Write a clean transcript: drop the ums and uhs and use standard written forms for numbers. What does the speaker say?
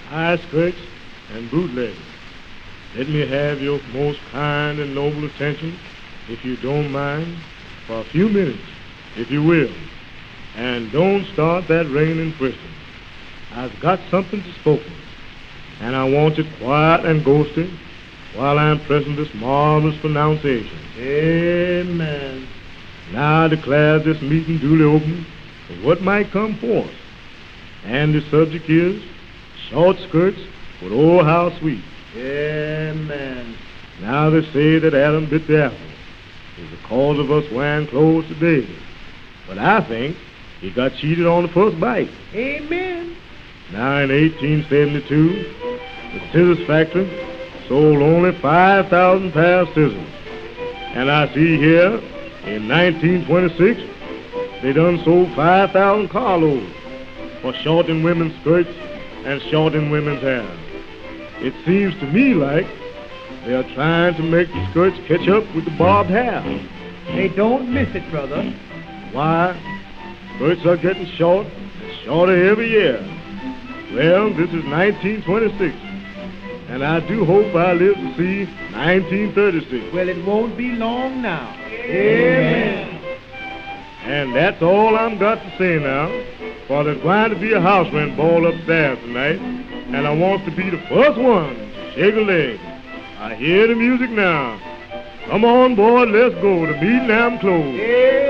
high skirts, and bootlegs. Let me have your most kind and noble attention, if you don't mind, for a few minutes, if you will. And don't start that ringing question. I've got something to spoken, and I want it quiet and ghosty while I'm pressing this marvelous pronunciation. Amen. Now I declare this meeting duly open for what might come forth. And the subject is short skirts with old house sweet. Amen. Now they say that Adam bit the apple is the cause of us wearing clothes today. But I think he got cheated on the first bite. Amen. Now in 1872, the scissors factory sold only 5,000 pairs of scissors. And I see here in 1926, they done sold 5,000 carloads for shorting women's skirts and shorting women's hair. It seems to me like they are trying to make the skirts catch up with the bobbed hair. They don't miss it, brother. Why? Skirts are getting short and shorter every year. Well, this is 1926, and I do hope I live to see 1936. Well, it won't be long now. Amen. And that's all I'm got to say now, for there's going to be a house rent ball upstairs tonight, and I want to be the first one to shake a leg. I hear the music now. Come on, boy, let's go. The meeting I'm closed.